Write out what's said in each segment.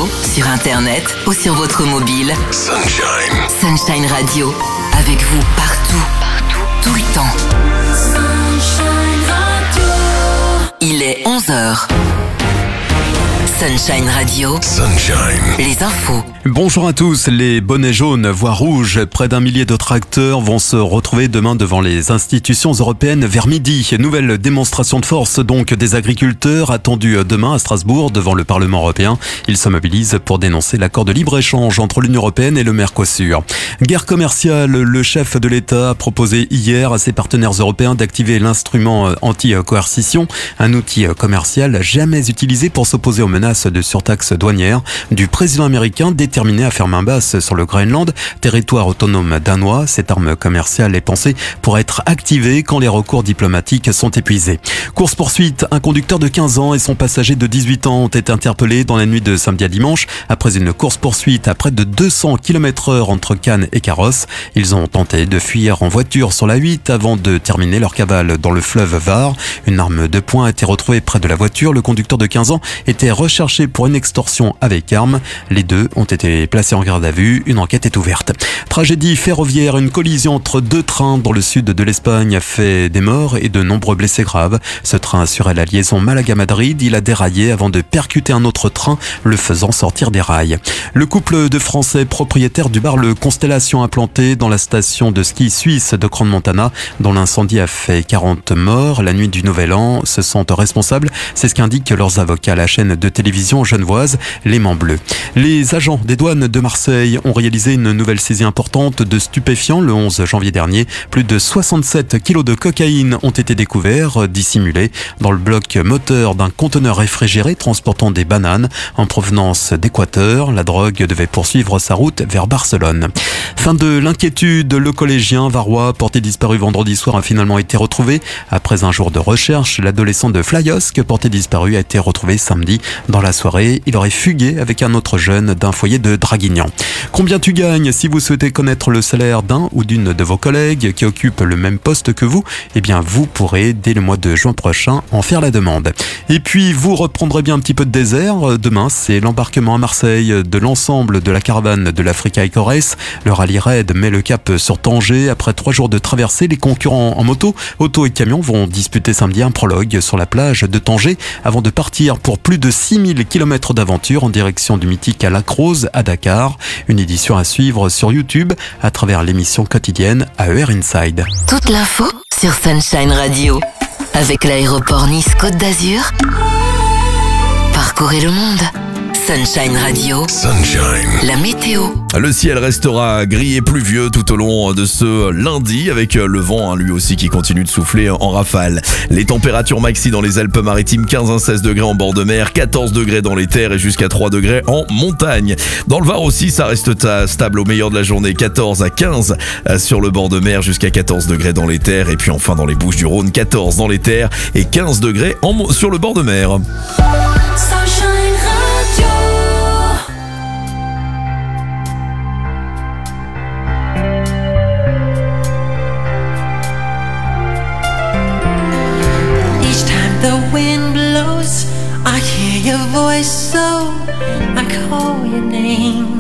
radio, sur internet ou sur votre mobile. Sunshine. Sunshine Radio, avec vous partout, tout le temps. Sunshine Radio. Il est 11h. Sunshine Radio. Sunshine. Les infos. Bonjour à tous. Les bonnets jaunes, voire rouges, près d'un millier de tracteurs vont se retrouver demain devant les institutions européennes vers midi. Nouvelle démonstration de force donc des agriculteurs attendue demain à Strasbourg devant le Parlement européen. Ils se mobilisent pour dénoncer l'accord de libre-échange entre l'Union européenne et le Mercosur. Guerre commerciale, le chef de l'État a proposé hier à ses partenaires européens d'activer l'instrument anti-coercition, un outil commercial jamais utilisé pour s'opposer aux menaces de surtaxe douanière du président américain déterminé à faire main basse sur le Groenland, territoire autonome danois. Cette arme commerciale est pensée pour être activée quand les recours diplomatiques sont épuisés. Course-poursuite, un conducteur de 15 ans et son passager de 18 ans ont été interpellés dans la nuit de samedi à dimanche après une course-poursuite à près de 200 km/h entre Cannes et Carrosse. Ils ont tenté de fuir en voiture sur la 8 avant de terminer leur cavale dans le fleuve Var. Une arme de poing a été retrouvée près de la voiture. Le conducteur de 15 ans était recherché pour une extorsion avec arme. Les deux ont été placés en garde à vue. Une enquête est ouverte. Tragédie ferroviaire, une collision entre deux trains dans le sud de l'Espagne a fait des morts et de nombreux blessés graves. Ce train assurait la liaison Malaga-Madrid. Il a déraillé avant de percuter un autre train, le faisant sortir des rails. Le couple de Français propriétaires du bar Le Constellation implanté dans la station de ski suisse de Crans-Montana, dont l'incendie a fait 40 morts la nuit du Nouvel An, se sentent responsables. C'est ce qu'indiquent leurs avocats à la chaîne de télévision genevoise L'Aimant Bleu. Les agents des douanes de Marseille ont réalisé une nouvelle saisie importante de stupéfiants le 11 janvier dernier. Plus de 67 kilos de cocaïne ont été découverts, dissimulés dans le bloc moteur d'un conteneur réfrigéré transportant des bananes en provenance d'Équateur. La drogue devait poursuivre sa route vers Barcelone. Fin de l'inquiétude, le collégien varois porté disparu vendredi soir a finalement été retrouvé. Après un jour de recherche, l'adolescent de Flyosque porté disparu a été retrouvé samedi. Dans la soirée, il aurait fugué avec un autre jeune d'un foyer de Draguignan. Combien tu gagnes? Si vous souhaitez connaître le salaire d'un ou d'une de vos collègues qui occupe le même poste que vous, eh bien vous pourrez dès le mois de juin prochain en faire la demande. Et puis vous reprendrez bien un petit peu de désert. Demain, c'est l'embarquement à Marseille de l'ensemble de la caravane de l'Africa Eco Race. Le rallye raid met le cap sur Tanger. Après 3 jours de traversée, les concurrents en moto, auto et camions vont disputer samedi un prologue sur la plage de Tanger avant de partir pour plus de 6000 km d'aventure en direction du mythique Lac Rose à Dakar. Une édition à suivre sur YouTube à travers l'émission quotidienne AER Inside. Toute l'info sur Sunshine Radio. Avec l'aéroport Nice-Côte d'Azur. Parcourez le monde. Sunshine Radio. Sunshine. La météo. Le ciel restera gris et pluvieux tout au long de ce lundi avec le vent lui aussi qui continue de souffler en rafale. Les températures maxi dans les Alpes-Maritimes, 15 à 16 degrés en bord de mer, 14 degrés dans les terres et jusqu'à 3 degrés en montagne. Dans le Var aussi, ça reste stable au meilleur de la journée, 14 à 15 sur le bord de mer, jusqu'à 14 degrés dans les terres et puis enfin dans les Bouches-du-Rhône, 14 dans les terres et 15 degrés sur le bord de mer. Sunshine Radio. Each time the wind blows, I hear your voice, so I call your name.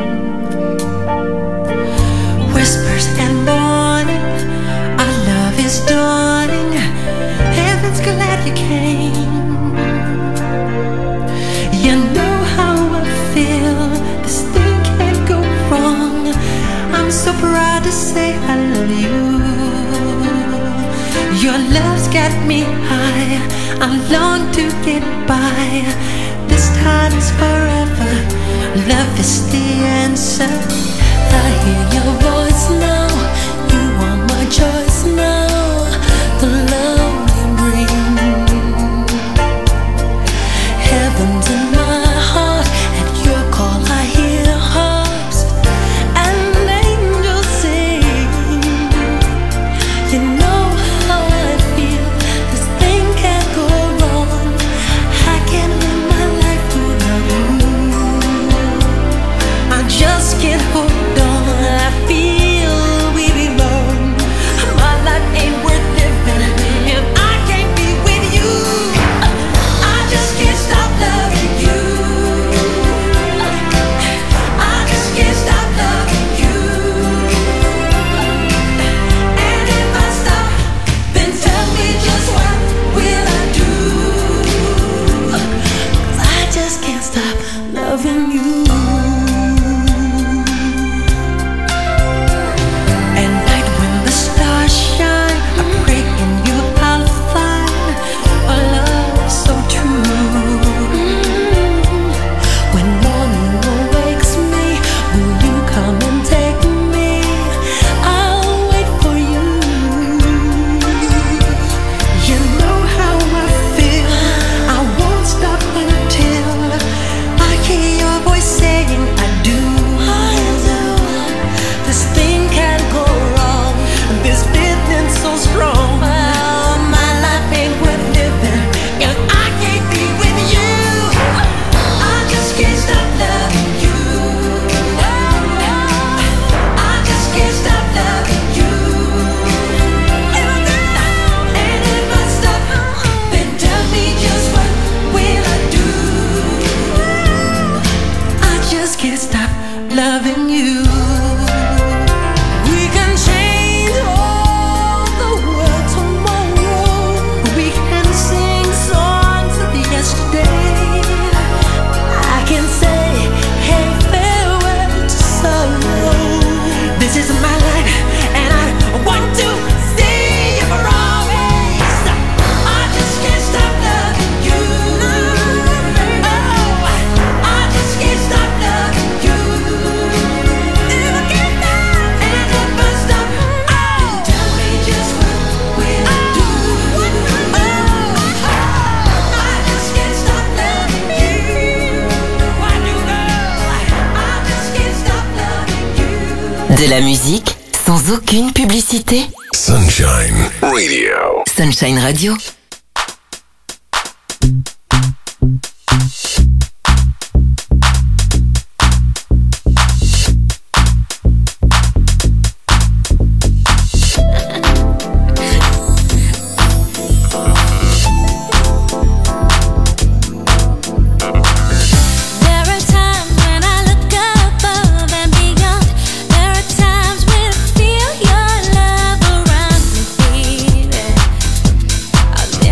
Whispers and morning, our love is dawning. Heaven's glad you came. You know how I feel, this thing can't go wrong. I'm so proud to say I love you. Your love's got me high, I long to get by. This time is forever, love is the answer. I hear your voice now, you are my choice now. The love you bring, heaven's in my heart. At your call I hear harps and angels sing. You know how I feel, this thing can't go wrong. I can't live my life without you. I just can't hold on, I feel loving you. We can change all the world tomorrow. We can sing songs of yesterday. I can say, hey, farewell to sorrow. This is my life, and I want to stay here for always. I just can't stop loving you. Oh, I just can't stop loving you. And I can't stop, and I never stop. Oh, tell me just what we'll do. Oh, I just can't stop loving you. Why do I just can't stop loving you. De la musique sans aucune publicité. Sunshine Radio. Sunshine Radio. There are times when I look above and beyond. There are times when I feel your love around me, baby.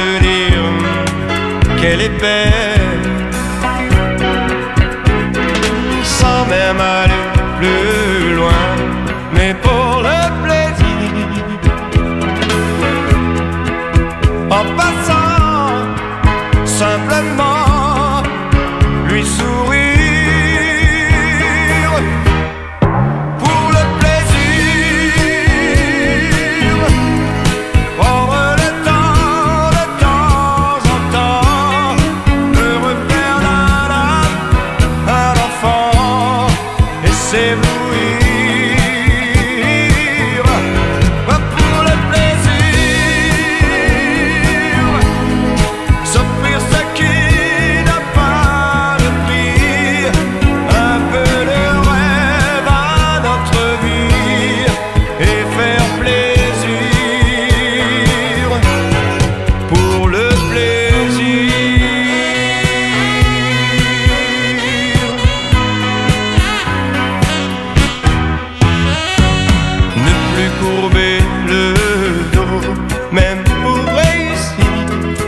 se dire qu'elle est belle, sans même aller plus loin, mais pour le plaisir, en passant, simplement lui sourire. Pour le plaisir, prendre le temps de temps en temps de refaire un enfant et s'éblouir. Pour le plaisir, s'offrir ce qui n'a pas de prix, un peu de rêve à notre vie et faire plaisir. Pour le plaisir, ne plus courber le dos, même pour réussir.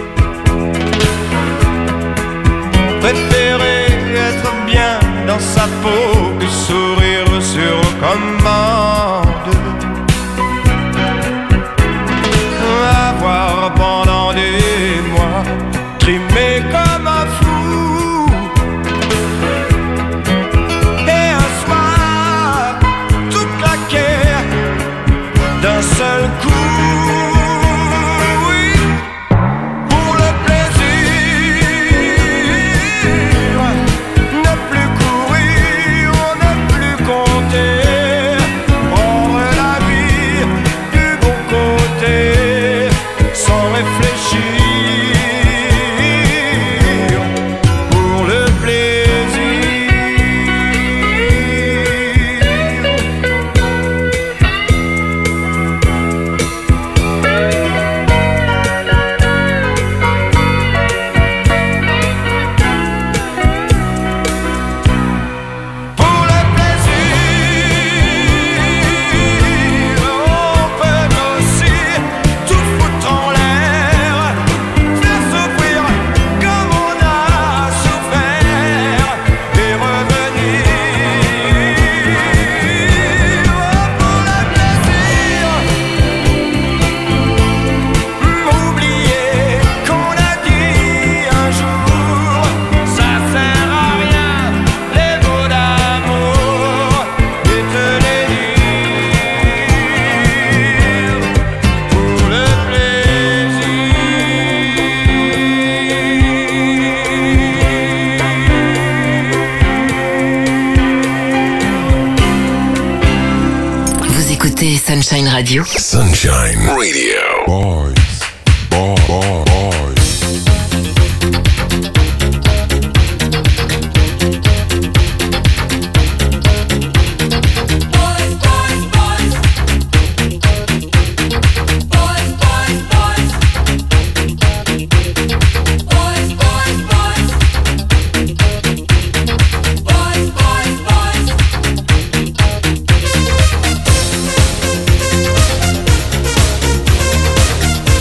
Préférer être bien dans sa peau que sourire sur commande. Avoir pendant des mois trimé comme un fou, et un soir tout claqué d'un seul coup. Oui, pour le plaisir, ne plus courir, ne plus compter, prendre la vie du bon côté, sans réfléchir. Pour le plaisir, pour le plaisir, on peut aussi tout foutre en l'air, faire souffrir comme on a souffert et revenir. Pour le plaisir, oublier qu'on a dit un jour, ça sert à rien les mots d'amour, et te les dire. Pour le plaisir. Vous écoutez Sunshine Radio. Sunshine Radio. Boys, boys. Boys,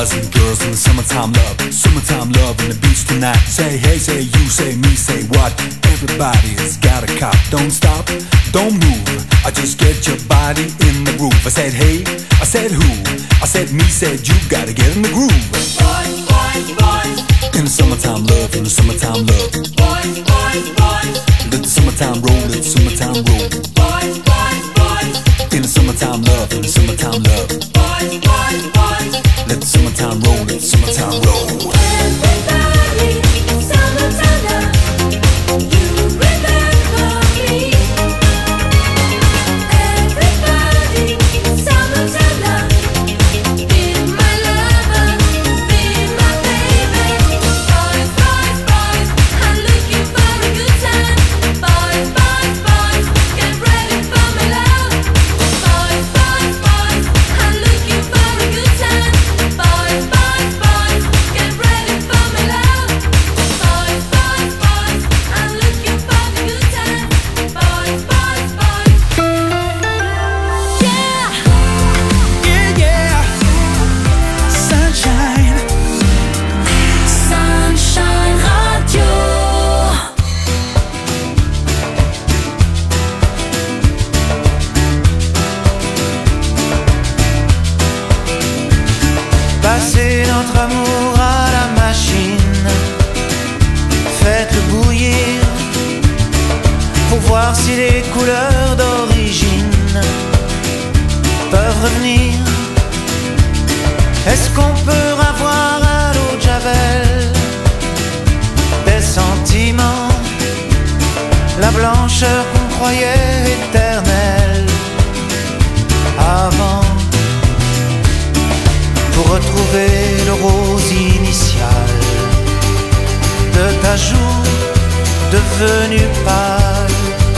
Boys and girls in the summertime love and the beach tonight. Say hey, say you, say me, say what? Everybody's got a cop. Don't stop, don't move. I just get your body in the groove. I said hey, I said who? I said me, said you. Gotta get in the groove. Boys, boys, boys. In the summertime love, in the summertime love. Boys, boys, boys. Let the summertime roll, let the summertime roll. Boys, boys, boys. In the summertime love, in the summertime love. Boys, boys, boys. Let the summertime roll, let the summertime roll. Everybody, summertime love. You remember me. Everybody, summertime love. Be my lover, be my baby. Boys, boys, boys, I'm looking for a good time. Boys, boys, boys, get ready for my love. Boys, boys, boys, I'm looking for a good time. Boys, boys, boys, get ready for my love. Boys, boys, boys, I'm looking for the good time. Boys, boys, boys. Yeah. Yeah, yeah. Sunshine. Sunshine Radio. Passez notre amour à la machine, faites-le bouillir pour voir si les couleurs d'origine peuvent revenir. Est-ce qu'on peut avoir à l'eau de Javel des sentiments, la blancheur qu'on croyait éternelle avant? Pour retrouver le rose initial de ta joue devenue pâle,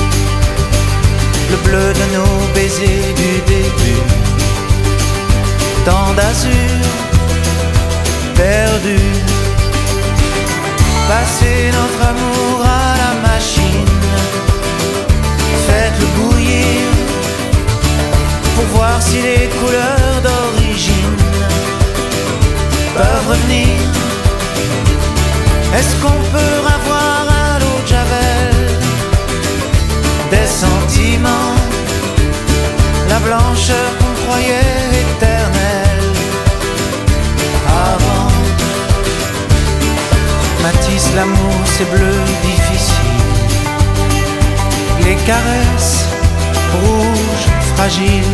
le bleu de nos baisers du début, tant d'azur perdu. Passez notre amour à la machine, faites-le bouillir pour voir si les couleurs d'origine peuvent revenir. Est-ce qu'on peut avoir à l'eau de Javel des sentiments, la blancheur qu'on croyait éternelle avant? Matisse, l'amour c'est bleu difficile, les caresses rouges fragiles,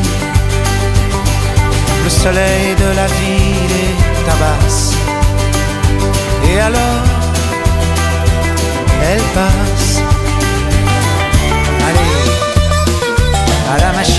le soleil de la ville est tabasse. Et alors, elle passe. Allez, à la machine.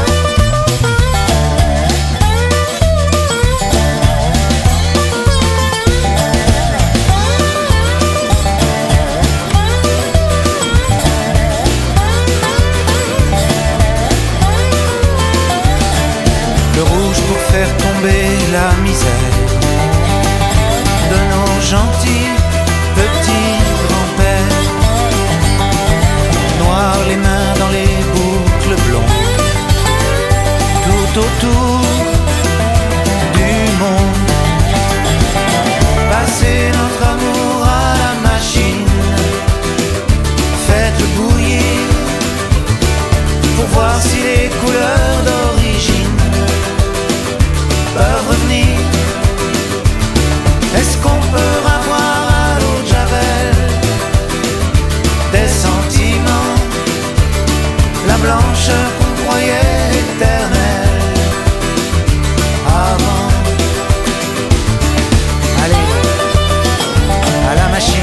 Le rouge pour faire tomber la misère de nos gentils petits grands-pères. Noir les mains dans les boucles blondes, tout autour du monde. Passez notre amour à la machine, faites-le bouillir pour voir si les couleurs d'origine peuvent revenir. Est-ce qu'on peut avoir à l'eau de Javel des sentiments, la blancheur qu'on croyait éternelle avant? Allez, à la machine.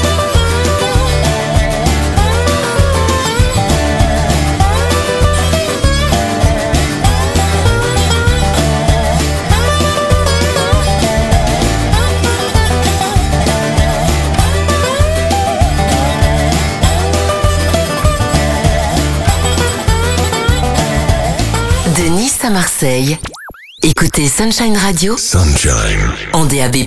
De Nice à Marseille, écoutez Sunshine Radio Sunshine. en DAB+.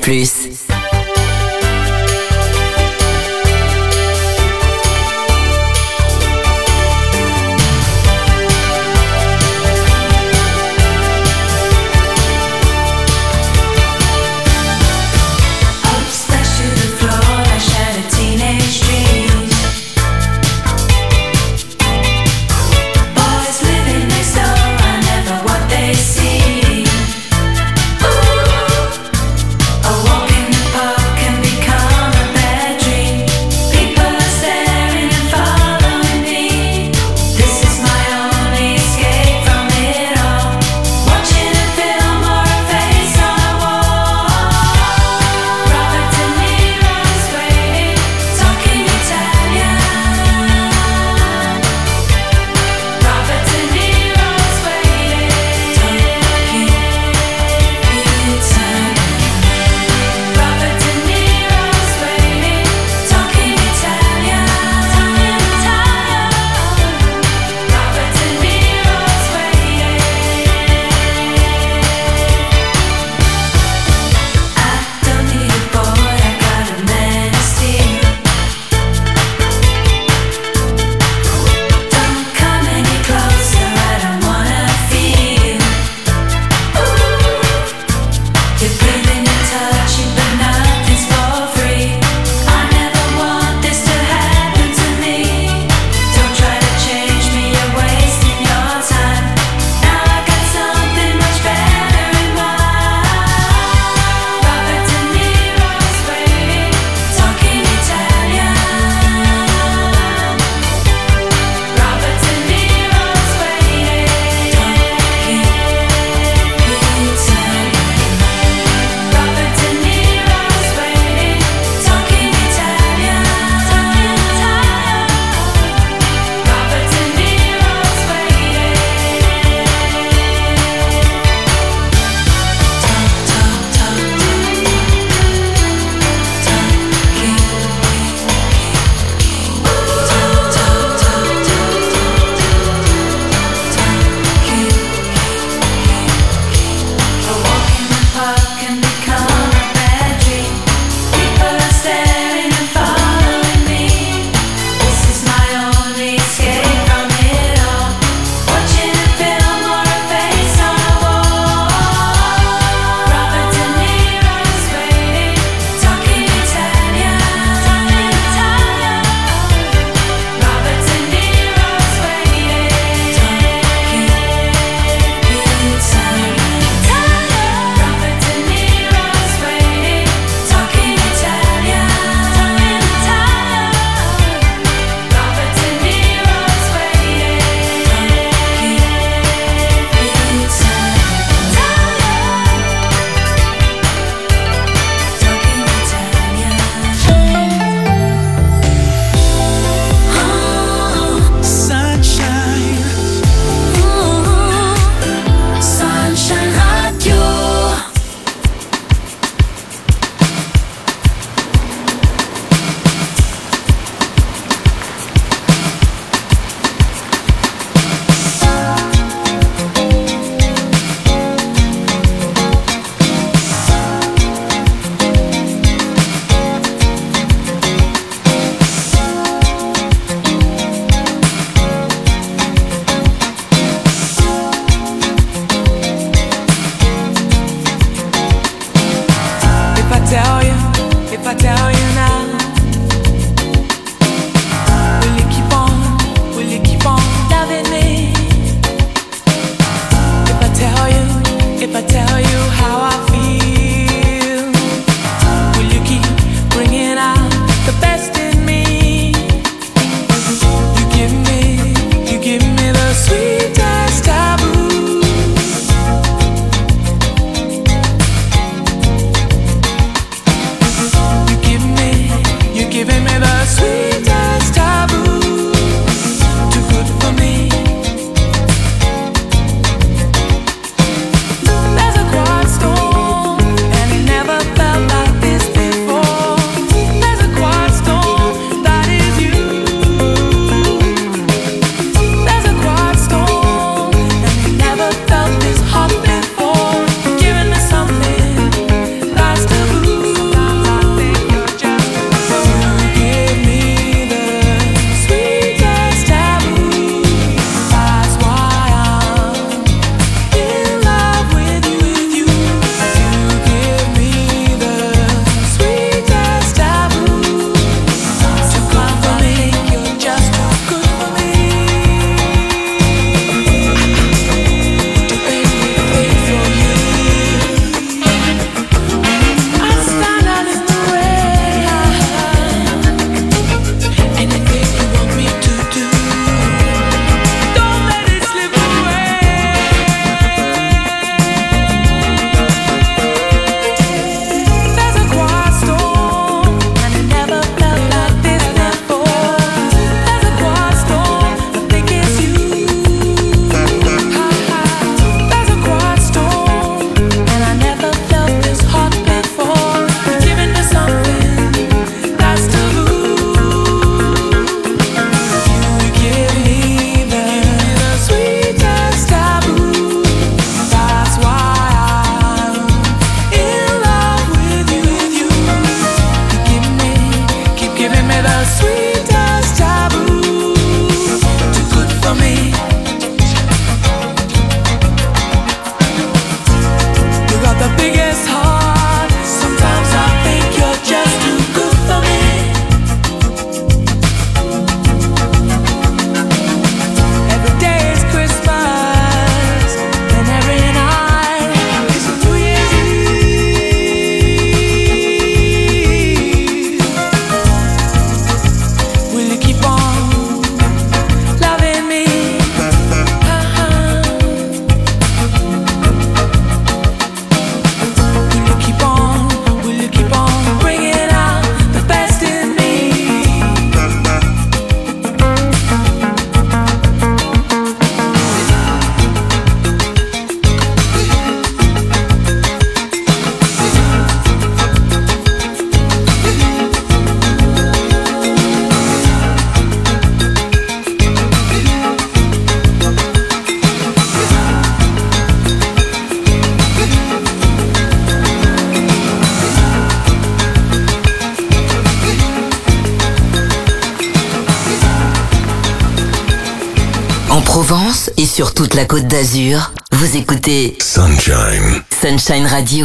Île-de-France et sur toute la Côte d'Azur, vous écoutez Sunshine. Sunshine Radio.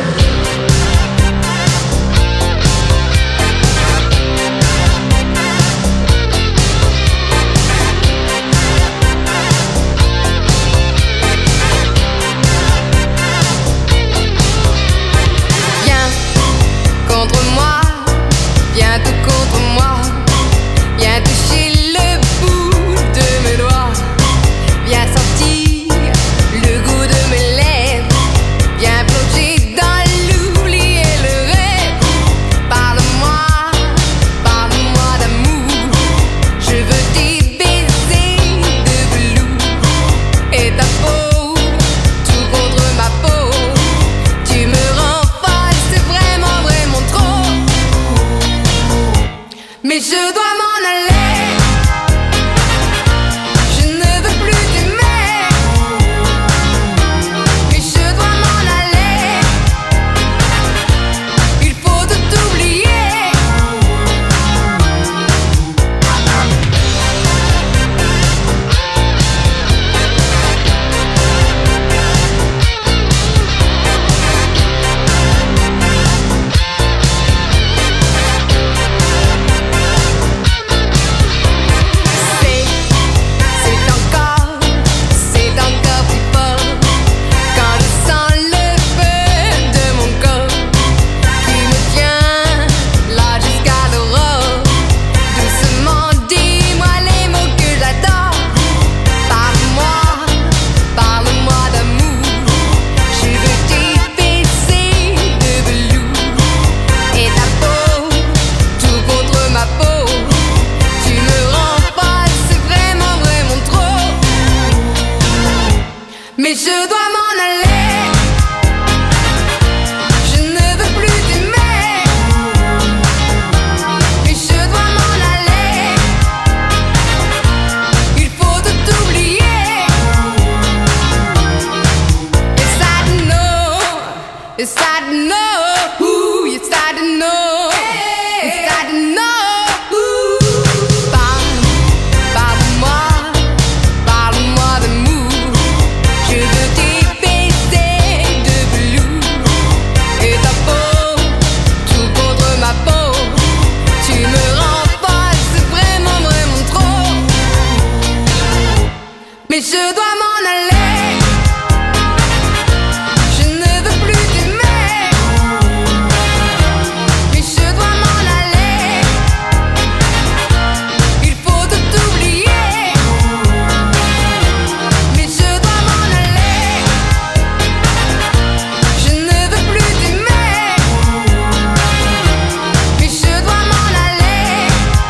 Contre moi, viens tout contre moi, viens toucher le bout de mes doigts, viens sentir le goût de mes lèvres, viens plonger dans l'oubli et le rêve. Parle-moi, parle-moi d'amour, je veux tes baisers de velours et ta peau, tout contre ma peau, tu me rends folle, c'est vraiment, vraiment trop. Mais je dois m'en aller, je ne veux plus t'aimer. Mais je dois m'en aller, il faut tout oublier. C'est encore plus fort quand je sens le feu de mon corps qui me tient là jusqu'à l'aurore. Doucement, dis-moi les mots que j'adore. Parle-moi, parle-moi d'amour, je veux tes baisers de velours et ta peau, tout contre ma peau, tu me rends folle, c'est vraiment, vraiment trop. Mais je dois m'en aller, je ne veux plus t'aimer. Mais je dois m'en aller, il faut tout oublier. It's sad to know, ooh, it's sad to know, it's sad to know, ooh. Parle-moi, parle-moi d'amour, je veux tes baisers de velours et ta peau, tout contre ma peau, tu me rends folle, c'est vraiment, vraiment trop. Mais je dois m'en aller, je ne veux plus t'aimer. Mais je dois m'en aller, il faut tout oublier. Mais je dois m'en aller, je ne veux plus t'aimer. Mais je dois m'en aller,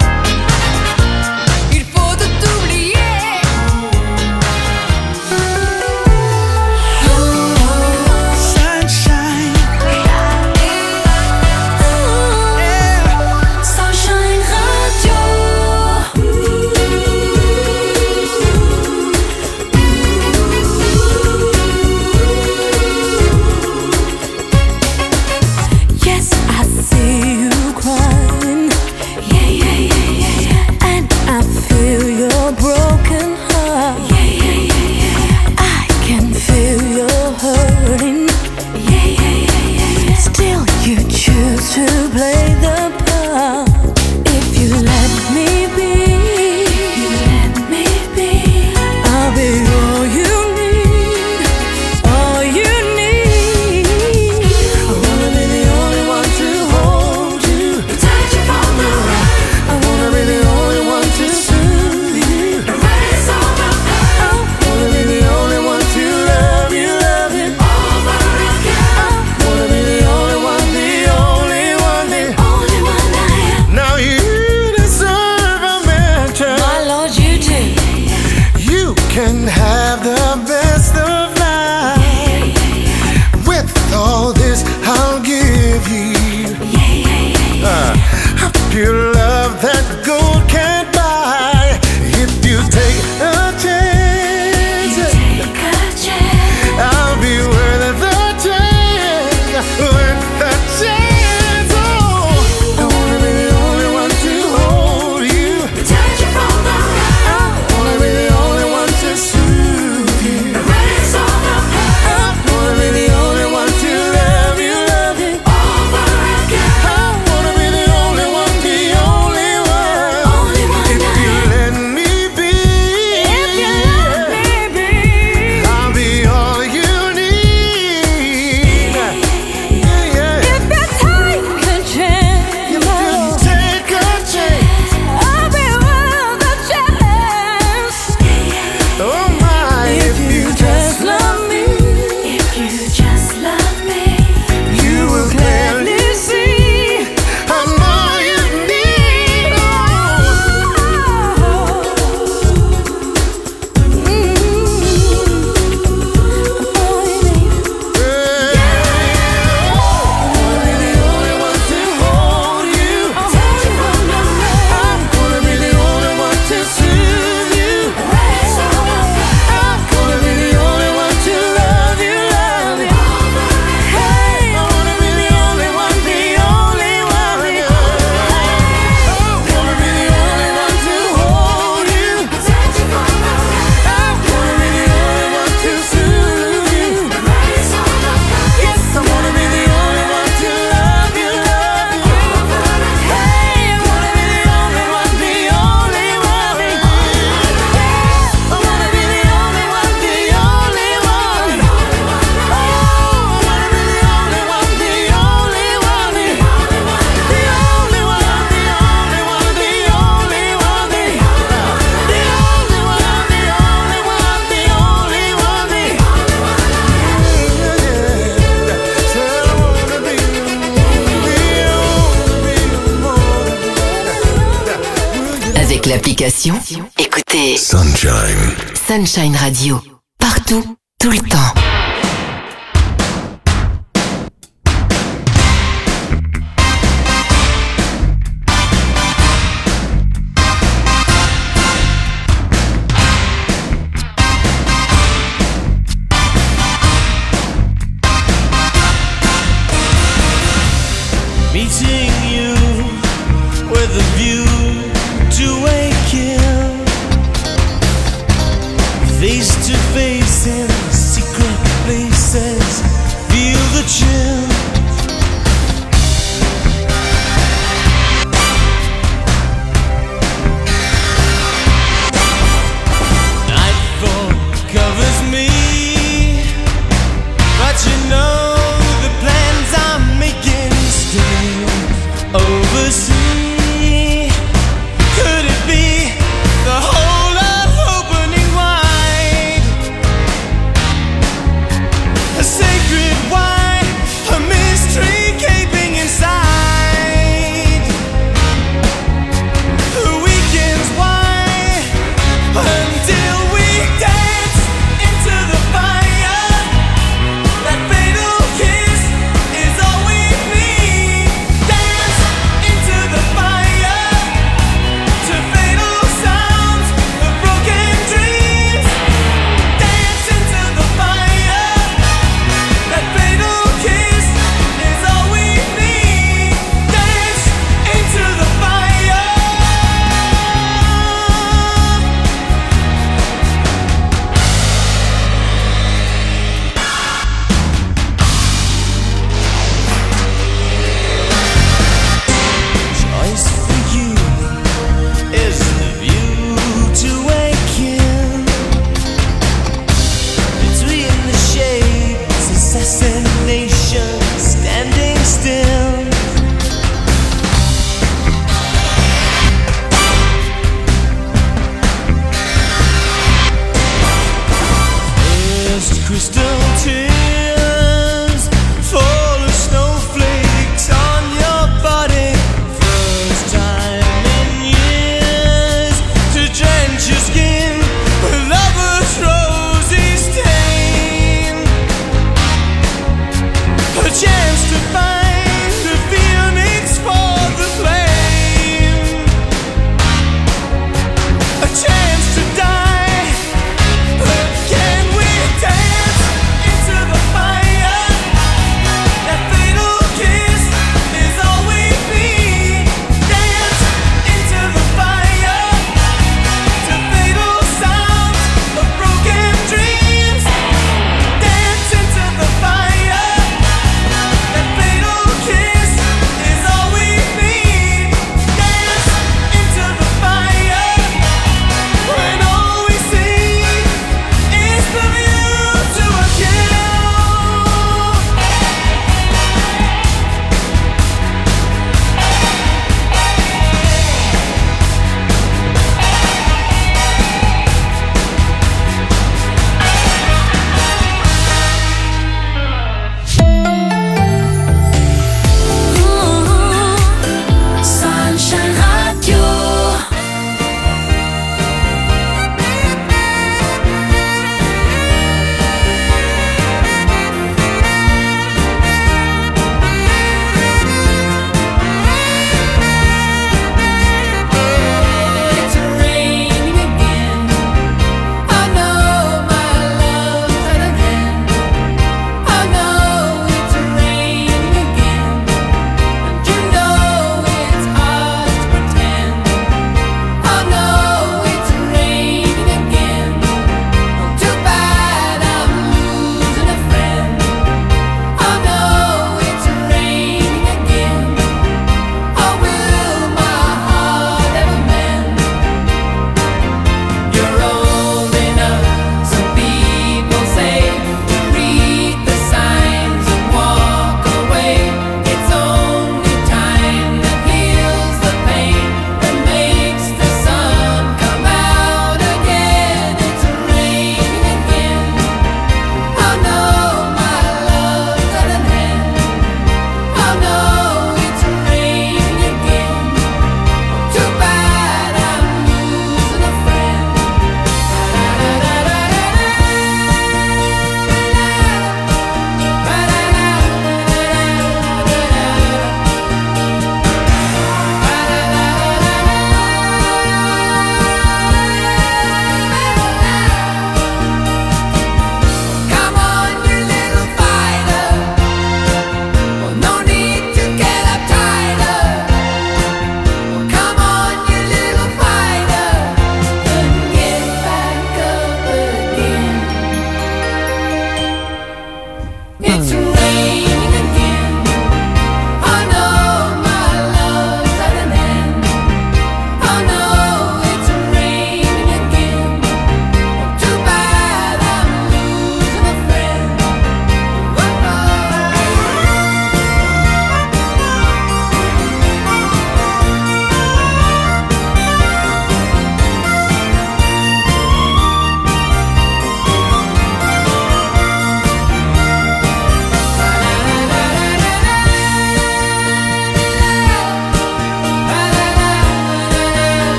il faut tout oublier. Touch you from the right. I wanna be the only one to soothe l'application, écoutez Sunshine. Sunshine Radio. Partout, tout le temps. Meeting you with a view to a kill, face to face in secret places, feel the chill. Nightfall covers me, but you know the plans I'm making still oversee.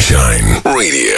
Sunshine Radio.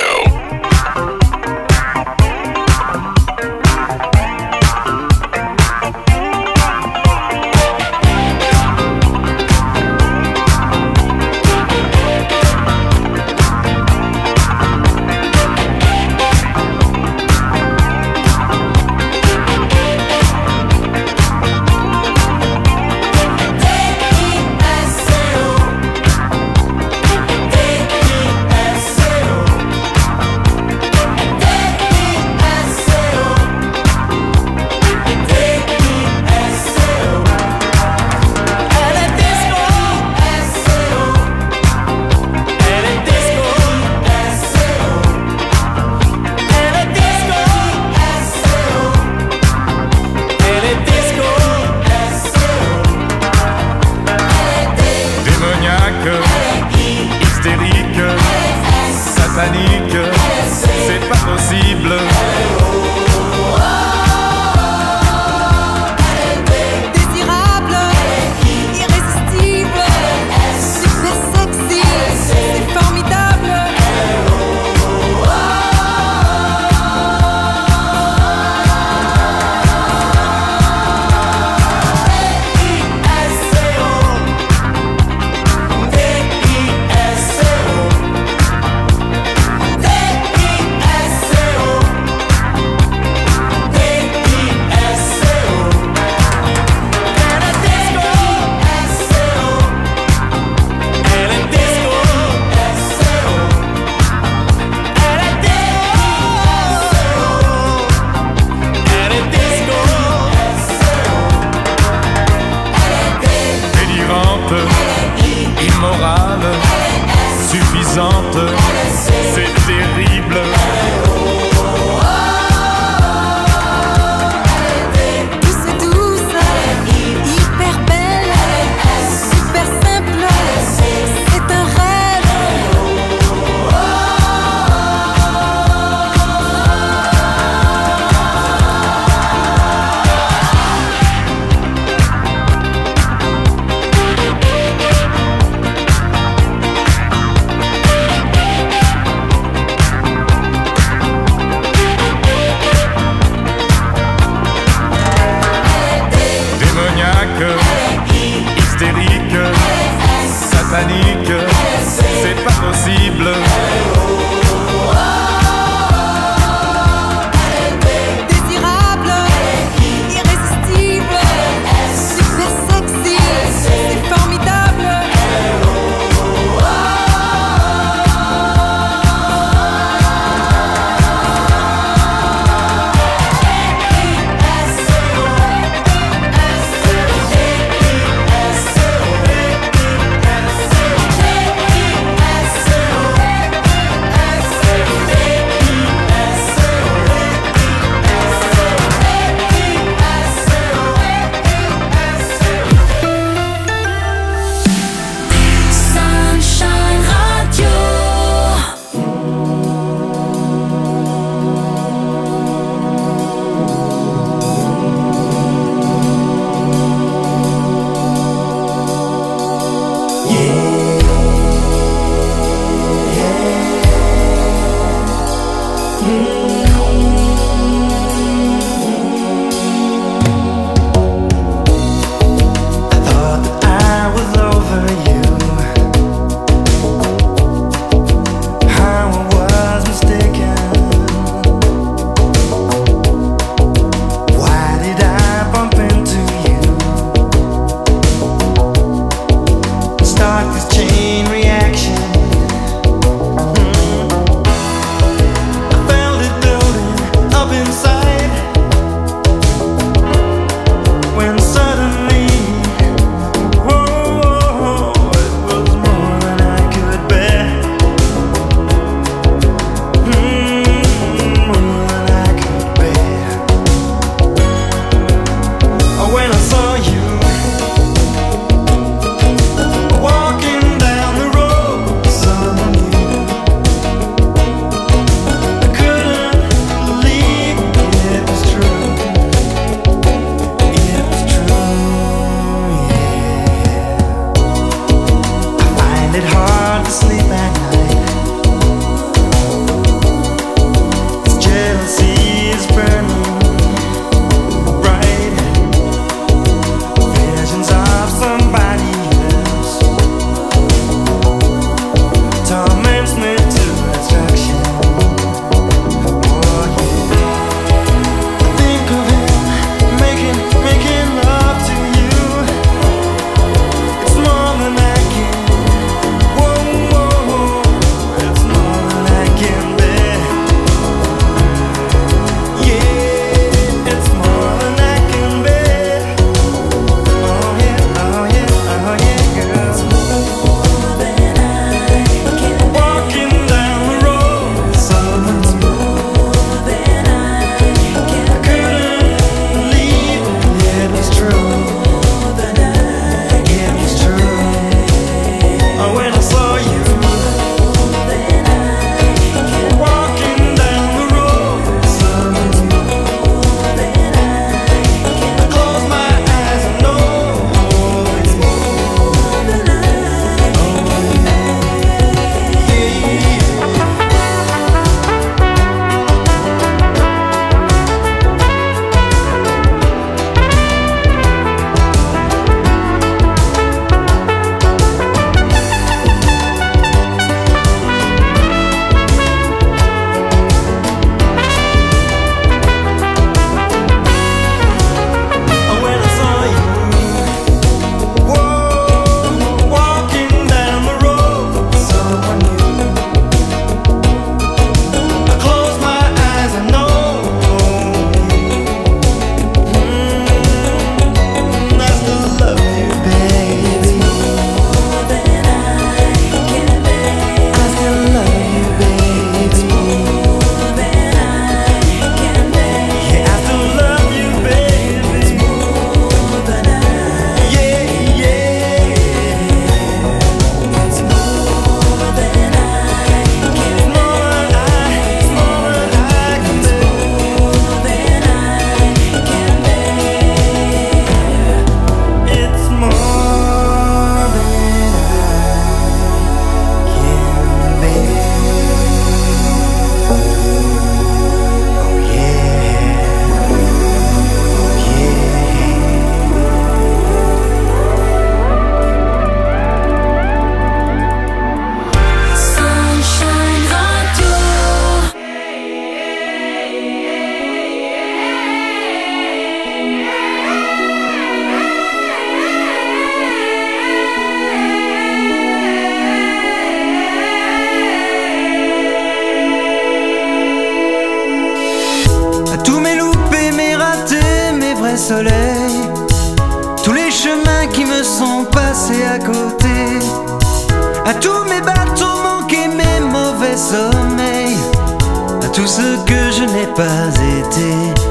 soleil, tous les chemins qui me sont passés à côté, à tous mes bateaux manqués, mes mauvais sommeils, à tout ce que je n'ai pas été.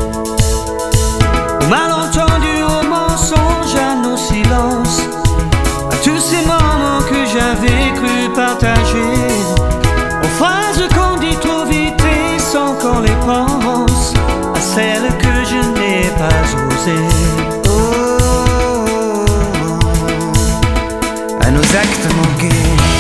Au malentendu, au mensonge, à nos silences, à tous ces moments que j'avais cru partager, aux phrases qu'on dit trop vite et sans qu'on les pense, à celles que je n'ai pas osées. Oh, à nos actes manqués.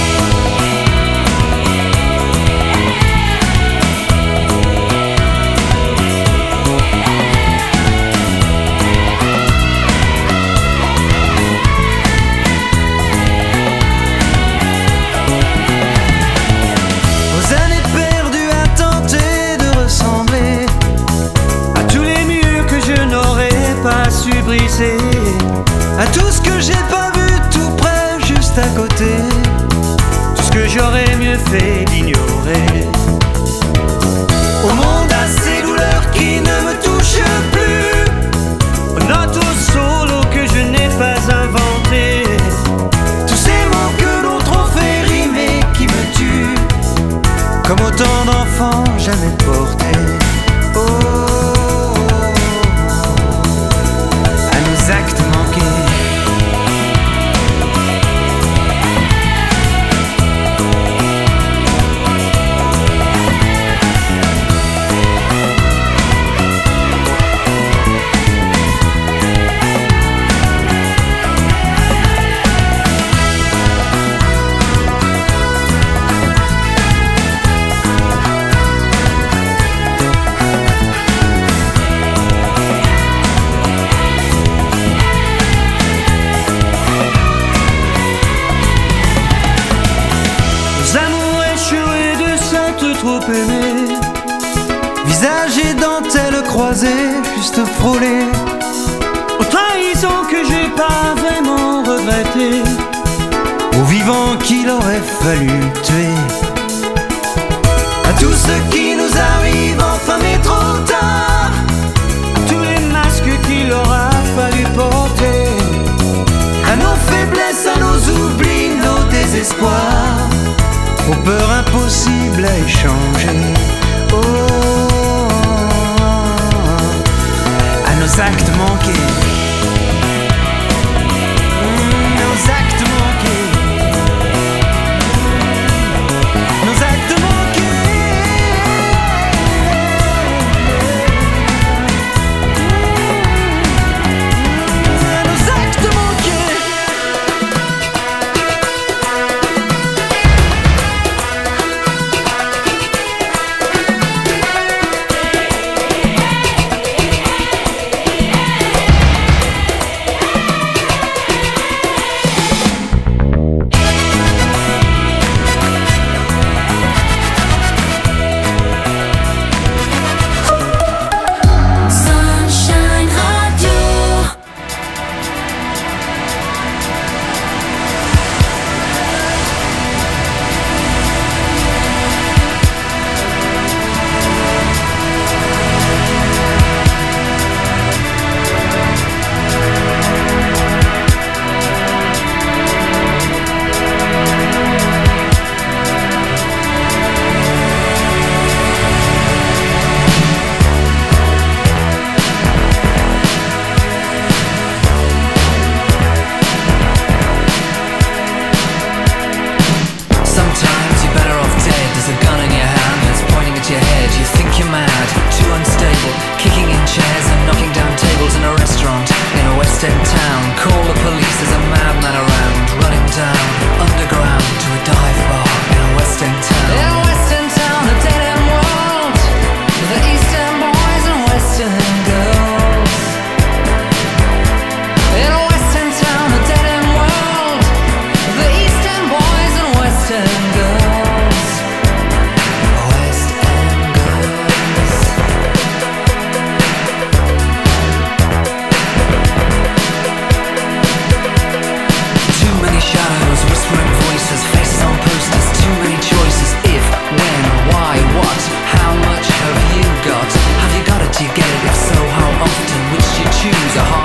À tout ce que j'ai pas vu tout près, juste à côté, tout ce que j'aurais mieux fait d'ignorer. Au monde à ces douleurs qui ne me touchent plus, aux notes au solo que je n'ai pas inventé, tous ces mots que l'on trop fait rimer qui me tuent, comme autant d'enfants jamais portés. Oh, actes manqués. Visage et dentelle croisée, juste frôlée, aux trahisons que j'ai pas vraiment regrettées, aux vivants qu'il aurait fallu tuer, à tout ce qui nous arrive enfin mais trop tard, à tous les masques qu'il aura fallu porter, à nos faiblesses, à nos oublis, nos désespoirs, aux peurs impossibles à échanger. Oh, à nos actes manqués, nos actes manqués, nos actes manqués, nos actes manqués. dreams are hard